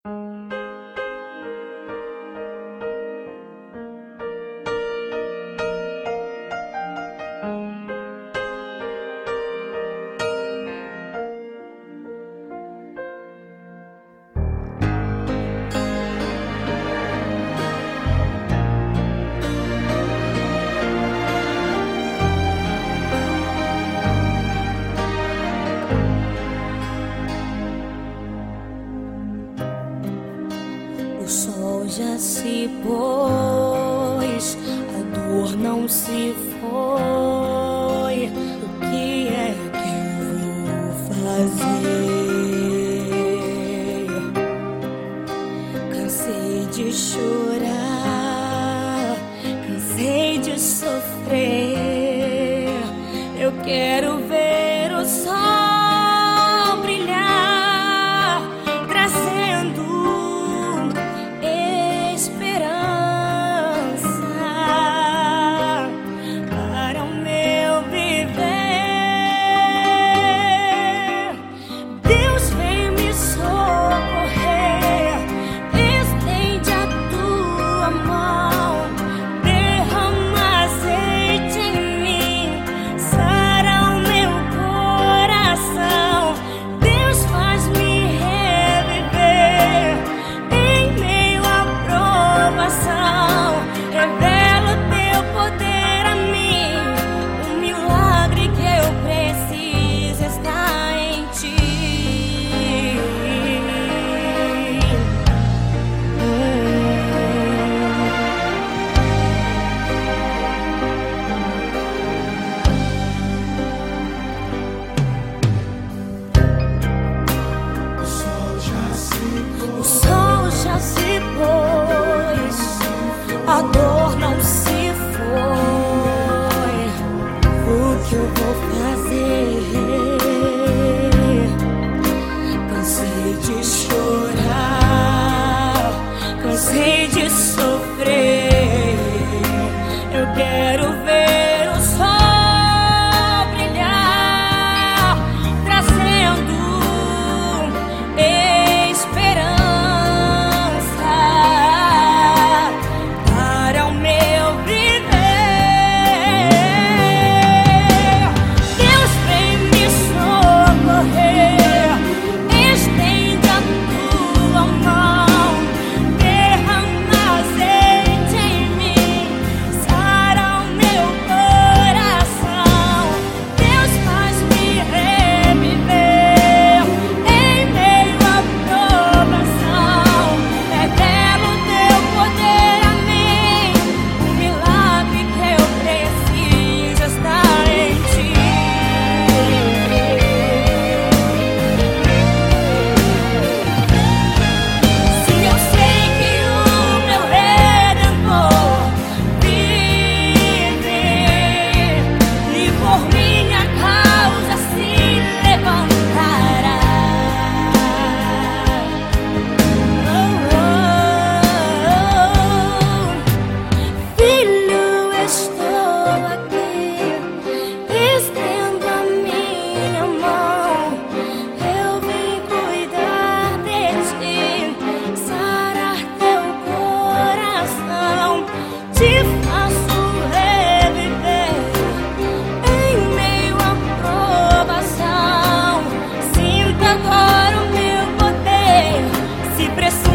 O sol já se pôs, a dor não se foi. O que é que eu vou fazer? Cansei de chorar, cansei de sofrer. Eu quero ver o sol brilhar, trazendo para o meu viver. Deus vem me socorrer, estende a tua mão, derrama azeite em mim, sara o meu coração. Deus faz-me reviver em meio à provação. Revela o teu poder a mim, o milagre que eu preciso está em ti. O sol já se pôs, a dor não se foi. O que eu vou fazer? Cansei de chorar, cansei de sofrer. Eu quero ver o sol brilhar, trazendo esperança para o meu viver. Deus vem me socorrer, estende a tua mão, derrama azeite em mim, sara o meu coração. Deus faz-me reviver em meio à provação. Revela o teu poder a mim, o milagre que eu preciso está em ti. Se eu sei que o meu Redentor vive e por minha causa se levantará. Filho, estou aqui, estendo a minha mão. Eu vim cuidar de ti, sarar teu coração. Te faço reviver em meio à provação. Sinta agora o meu poder, se precisa.